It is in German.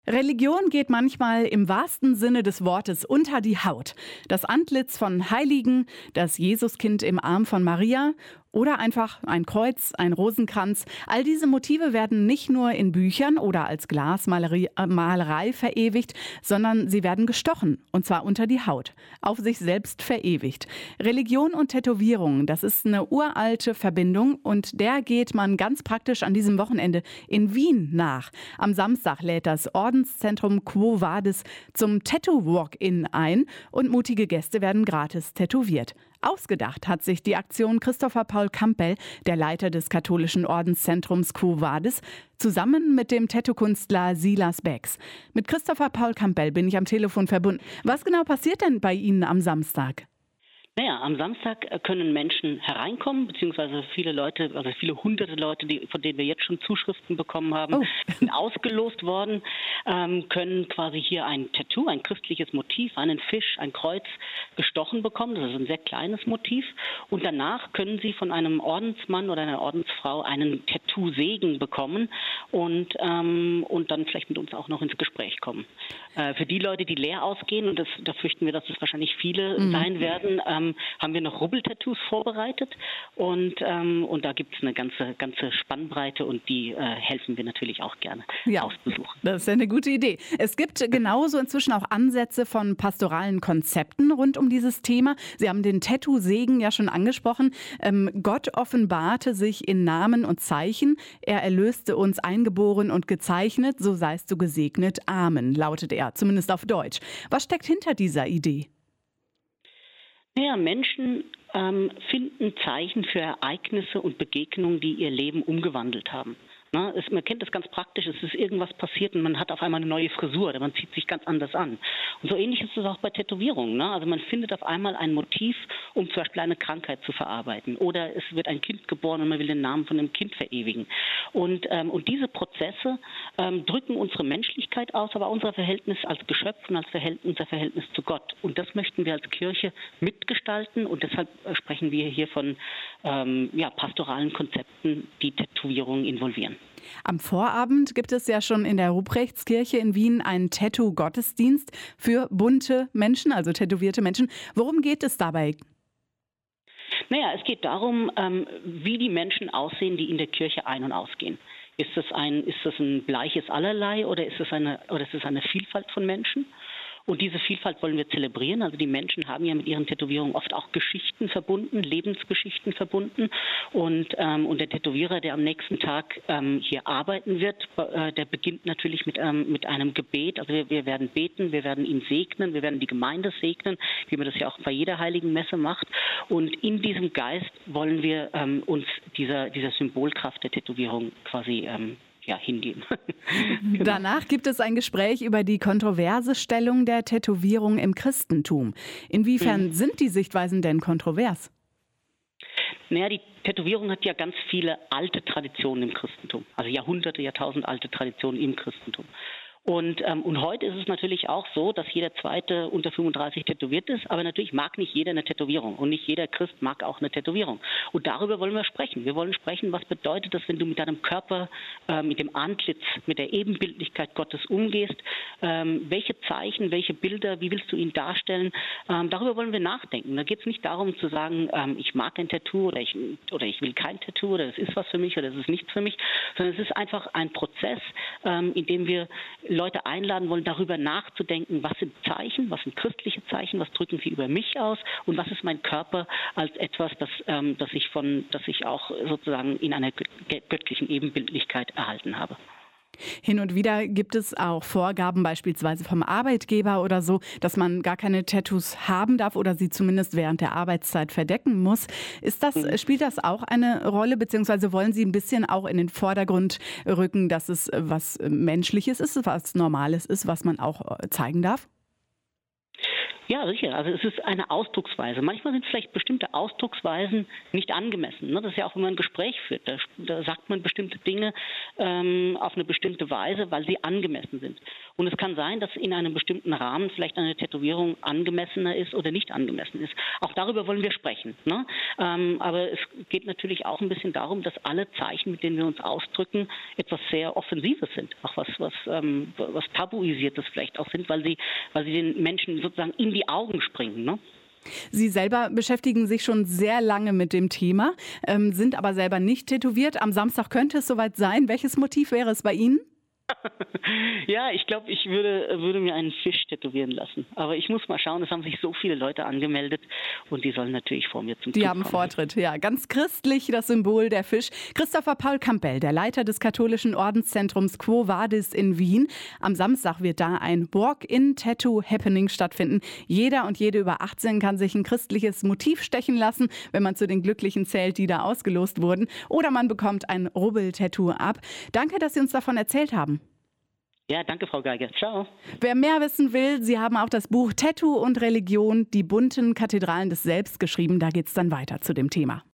Religion geht manchmal im wahrsten Sinne des Wortes unter die Haut. Das Antlitz von Heiligen, das Jesuskind im Arm von Maria oder einfach ein Kreuz, ein Rosenkranz. All diese Motive werden nicht nur in Büchern oder als Glasmalerei verewigt, sondern sie werden gestochen, und zwar unter die Haut, auf sich selbst verewigt. Religion und Tätowierung, das ist eine uralte Verbindung und der geht man ganz praktisch an diesem Wochenende in Wien nach. Am Samstag lädt das Ordenszentrum Quo Vadis zum Tattoo-Walk-In ein und mutige Gäste werden gratis tätowiert. Ausgedacht hat sich die Aktion Christopher Paul Campbell, der Leiter des katholischen Ordenszentrums Quo Vadis, zusammen mit dem Tattoo-Künstler Silas Becks. Mit Christopher Paul Campbell bin ich am Telefon verbunden. Was genau passiert denn bei Ihnen am Samstag? Naja, am Samstag können Menschen hereinkommen, beziehungsweise viele Leute, also viele hunderte Leute, von denen wir jetzt schon Zuschriften bekommen haben, sind ausgelost worden, können quasi hier ein Tattoo, ein christliches Motiv, einen Fisch, ein Kreuz gestochen bekommen. Das ist ein sehr kleines Motiv. Und danach können sie von einem Ordensmann oder einer Ordensfrau einen Tattoo-Segen bekommen und dann vielleicht mit uns auch noch ins Gespräch kommen. Für die Leute, die leer ausgehen, und da fürchten wir, dass es wahrscheinlich viele sein werden, haben wir noch Rubbeltattoos vorbereitet und da gibt es eine ganze Spannbreite und die helfen wir natürlich auch gerne auszusuchen. Das ist ja eine gute Idee. Es gibt genauso inzwischen auch Ansätze von pastoralen Konzepten rund um dieses Thema. Sie haben den Tattoo-Segen ja schon angesprochen. Gott offenbarte sich in Namen und Zeichen. Er erlöste uns eingeboren und gezeichnet, so seist du gesegnet. Amen, lautet er, zumindest auf Deutsch. Was steckt hinter dieser Idee? Naja, Menschen finden Zeichen für Ereignisse und Begegnungen, die ihr Leben umgewandelt haben. Man kennt das ganz praktisch, es ist irgendwas passiert und man hat auf einmal eine neue Frisur oder man zieht sich ganz anders an. Und so ähnlich ist es auch bei Tätowierungen. Also man findet auf einmal ein Motiv, um zum Beispiel eine Krankheit zu verarbeiten. Oder es wird ein Kind geboren und man will den Namen von dem Kind verewigen. Und diese Prozesse drücken unsere Menschlichkeit aus, aber unser Verhältnis als Geschöpf und unser Verhältnis zu Gott. Und das möchten wir als Kirche mitgestalten und deshalb sprechen wir hier von pastoralen Konzepten, die Tätowierungen involvieren. Am Vorabend gibt es ja schon in der Ruprechtskirche in Wien einen Tattoo-Gottesdienst für bunte Menschen, also tätowierte Menschen. Worum geht es dabei? Naja, es geht darum, wie die Menschen aussehen, die in der Kirche ein- und ausgehen. Ist das ein bleiches Allerlei oder ist es eine Vielfalt von Menschen? Und diese Vielfalt wollen wir zelebrieren. Also die Menschen haben ja mit ihren Tätowierungen oft auch Geschichten verbunden, Lebensgeschichten verbunden. Und der Tätowierer, der am nächsten Tag hier arbeiten wird, der beginnt natürlich mit einem Gebet. Also wir werden beten, wir werden ihn segnen, wir werden die Gemeinde segnen, wie man das ja auch bei jeder heiligen Messe macht. Und in diesem Geist wollen wir uns dieser Symbolkraft der Tätowierung quasi hingeben. Genau. Danach gibt es ein Gespräch über die kontroverse Stellung der Tätowierung im Christentum. Inwiefern sind die Sichtweisen denn kontrovers? Naja, die Tätowierung hat ja ganz viele alte Traditionen im Christentum. Also Jahrhunderte, Jahrtausend alte Traditionen im Christentum. Und heute ist es natürlich auch so, dass jeder Zweite unter 35 tätowiert ist, aber natürlich mag nicht jeder eine Tätowierung und nicht jeder Christ mag auch eine Tätowierung. Und darüber wollen wir sprechen. Wir wollen sprechen, was bedeutet das, wenn du mit deinem Körper, mit dem Antlitz, mit der Ebenbildlichkeit Gottes umgehst, welche Zeichen, welche Bilder, wie willst du ihn darstellen, darüber wollen wir nachdenken. Da geht es nicht darum zu sagen, ich mag ein Tattoo oder ich will kein Tattoo oder das ist was für mich oder das ist nichts für mich, sondern es ist einfach ein Prozess, in dem wir Leute einladen wollen, darüber nachzudenken, was sind Zeichen, was sind christliche Zeichen, was drücken sie über mich aus und was ist mein Körper als etwas, das ich auch sozusagen in einer göttlichen Ebenbildlichkeit erhalten habe. Hin und wieder gibt es auch Vorgaben beispielsweise vom Arbeitgeber oder so, dass man gar keine Tattoos haben darf oder sie zumindest während der Arbeitszeit verdecken muss. Spielt das auch eine Rolle, beziehungsweise wollen Sie ein bisschen auch in den Vordergrund rücken, dass es was Menschliches ist, was Normales ist, was man auch zeigen darf? Ja, sicher. Also es ist eine Ausdrucksweise. Manchmal sind vielleicht bestimmte Ausdrucksweisen nicht angemessen. Ne? Das ist ja auch, wenn man ein Gespräch führt. Da sagt man bestimmte Dinge auf eine bestimmte Weise, weil sie angemessen sind. Und es kann sein, dass in einem bestimmten Rahmen vielleicht eine Tätowierung angemessener ist oder nicht angemessen ist. Auch darüber wollen wir sprechen. Ne? Aber es geht natürlich auch ein bisschen darum, dass alle Zeichen, mit denen wir uns ausdrücken, etwas sehr Offensives sind. Auch was Tabuisiertes vielleicht auch sind, weil sie den Menschen sozusagen in die Augen springen. Ne? Sie selber beschäftigen sich schon sehr lange mit dem Thema, sind aber selber nicht tätowiert. Am Samstag könnte es soweit sein. Welches Motiv wäre es bei Ihnen? Ja, ich glaube, ich würde mir einen Fisch tätowieren lassen. Aber ich muss mal schauen, es haben sich so viele Leute angemeldet und die sollen natürlich vor mir zum Zug Die haben kommen. Vortritt, ja. Ganz christlich das Symbol der Fisch. Christopher Paul Campbell, der Leiter des katholischen Ordenszentrums Quo Vadis in Wien. Am Samstag wird da ein Walk-in-Tattoo-Happening stattfinden. Jeder und jede über 18 kann sich ein christliches Motiv stechen lassen, wenn man zu den Glücklichen zählt, die da ausgelost wurden. Oder man bekommt ein Rubbel-Tattoo ab. Danke, dass Sie uns davon erzählt haben. Ja, danke, Frau Geiger. Ciao. Wer mehr wissen will, Sie haben auch das Buch Tattoo und Religion, die bunten Kathedralen des Selbst geschrieben. Da geht es dann weiter zu dem Thema.